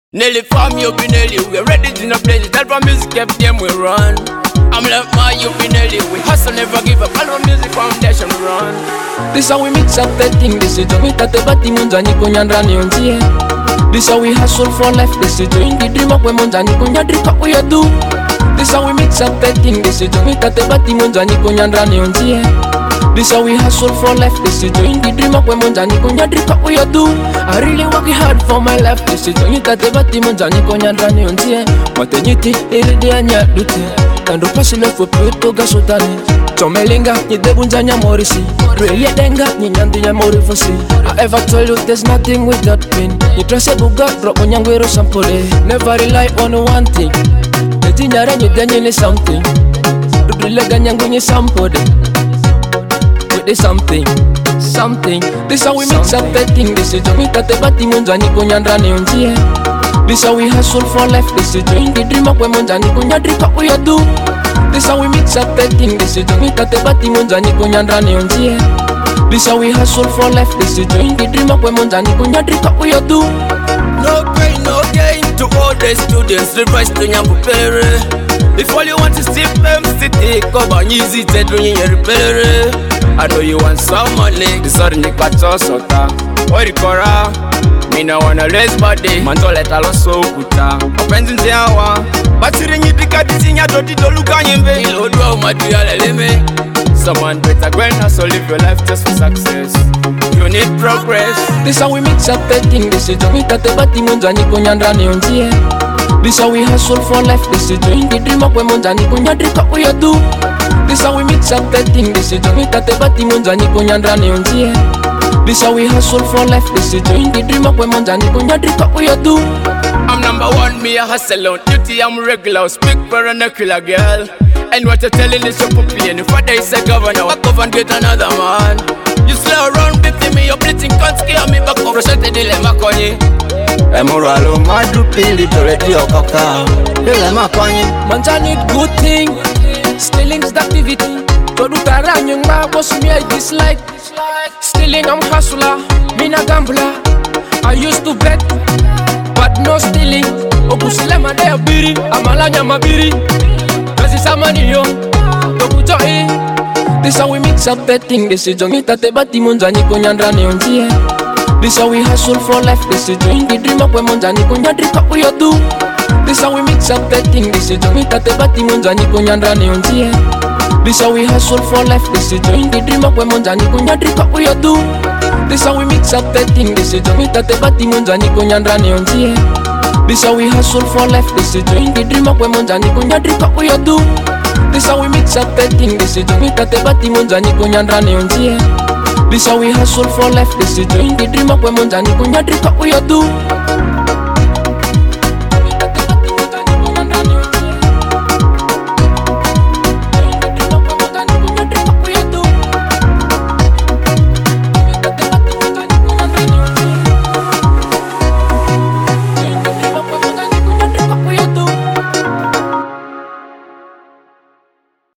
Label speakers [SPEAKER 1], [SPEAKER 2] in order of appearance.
[SPEAKER 1] Nelly farm, you be Nelly. We're ready to no place. Tell from music, kept them we run. I'm like my, you be Nelly. We hustle, never give up. All music foundation we run.
[SPEAKER 2] This how we mix up that thing. This is doing that the bati munjani kunyandrani untie. This how we hustle for life. This is doing the dream up when munjani kunyadrika we do. This how we mix up that thing. This is doing that the bati munjani kunyandrani untie. This how we hustle for life. This is doing the dream up when munjani kunyadrika we do. I really working hard for my life. This is doing that the bati munjani kunyandrani untie. Matenyiti iridi anya dute. Kando pasi lefu puto gasutani. Chomelinga nyidebunja nyamorisi. Really denga nyanyandi nyamorifosi. I ever told you there's nothing without pain. You trust a buga drop on yangwero sampole. Never rely on one thing. Netinyare nyidanyele something. Dudulega nyangunye sampode. With the something. This how we mix up that thing. This is doing that the bati munjani kunyandrani untie. This how we hustle for life. This is doing the dream up when munjani kunyadrika we do. This how we mix up that thing. This is doing that the bati munjani kunyandrani untie. This how we hustle for life. This is doing the dream up when munjani kunyadrika we do.
[SPEAKER 1] No pain, no gain to all the students. The rest to nyambupere. If all you want is steep city, cover easy to doing your repair. I know you want some money. This are the sota. Orikora. Me no wanna raise body. Manto let alo so kuta. Openzi nziawa. Batiri nyipika disinya doti doluka nyembe. Ilodwa umaduya leleme. Someone better go and hustle, live your life just for success. You need progress.
[SPEAKER 2] This how we mix up that thing. This is doing that the bati munjani kunyandrani untie. This how we hustle for life. This is doing the dream up when munjani kunyadrika we do. This how we mix up that thing. This is doing that the bati munjani kunyandrani untie. This how we hustle for life. This is doing the dream up when munjani kunyadrika we do.
[SPEAKER 1] I'm number one, me a hustle on duty. I'm regular, speak vernacular girl. And what you're telling is your puppy. And if I is a governor, walk off and get another man. You slow around, beating me, your bleeding can't scare me back off. Roshete dilemma konye.
[SPEAKER 3] Emuralo madupili toreti okaka. Dilemma konye.
[SPEAKER 2] Manja need good thing. Stealing's the activity. Todutara nyunga boss me I dislike. Stealing I'm hustler, me na gambler. I used to bet, but no stealing. Obusilema de abiri, amalanya mabiri. Cause it's a money yo, this how we mix up that thing. This is doing that the bati munjani kunyandrani untie. This how we hustle for life. This is doing the dream up when munjani kunyadrika we do. This how we mix up that thing. This is doing that the bati munjani kunyandrani untie. This how we hustle for life. This is doing the dream up when munjani kunyadrika we do. This how we mix up that thing. This is doing that the bati munjani kunyandrani untie. This how we hustle for life. This is doing the dream up when munjani kunyadrika we do. This how we mix up that thing. This is doing that the bati munjani kunyandrani untie. This how we hustle for life. This is doing the dream up when munjani kunyadrika we do.